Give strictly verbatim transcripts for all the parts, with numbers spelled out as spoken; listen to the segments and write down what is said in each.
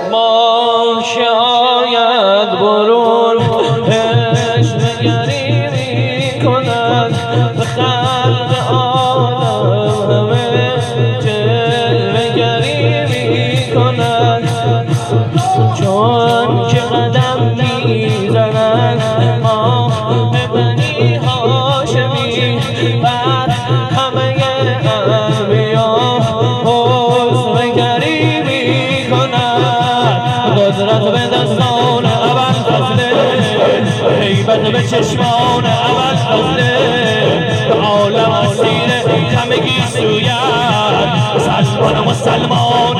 ما شاید برون عشق گری می کند به خلق آدم همه جلوه گری می کند چون که قدم می زند ماه بنی هاشمی بر همه انبیا حسن گری می کند قدرت به دستان ابوالفضل هیبت به چشمان ابوالفضل عالم اسیر همگی سویت سلمان مسلمان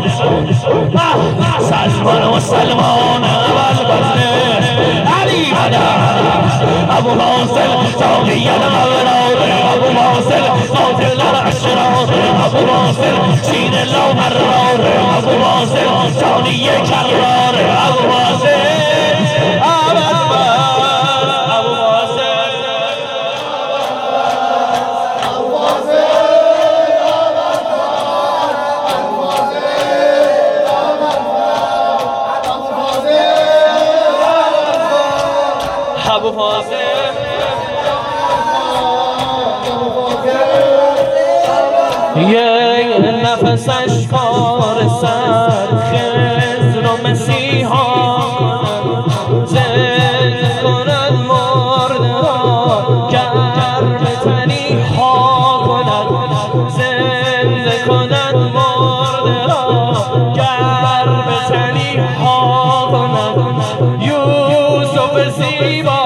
سلمان مسلمان ابوالفضل علی بدر ابو واصل ساقی الابرار ابو واصل قاتل الاشرار ابو واصل سین لا مرار ابو واصل ثانی کرار ابو واصل ابو فاضل یک نفسش کار سر خضر و مسیحا زنده کند مرده را گرم تنیها کند زنده کند مرده را گرم تنیها کند یوسف زیبا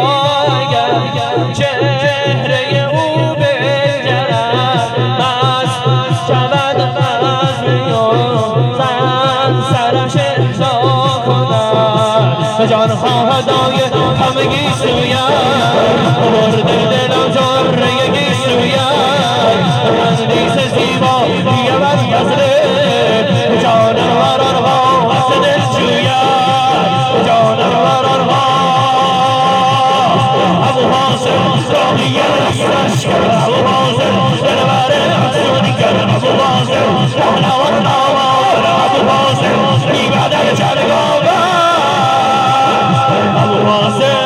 چهره او بنگرد مست شود بزم زن سرش احضا کند جان خواهدای همگی سوید برده دلم جرگی سوید اندیس زیبا بیه بر فضله جانم ورارها از دل جوید جانم ورارها ابو واصل راهی رستش ابو واصل دلبر افسونی کرد ابو واصل نوار نوار ابو واصل بی بدر چرگاه ابو واصل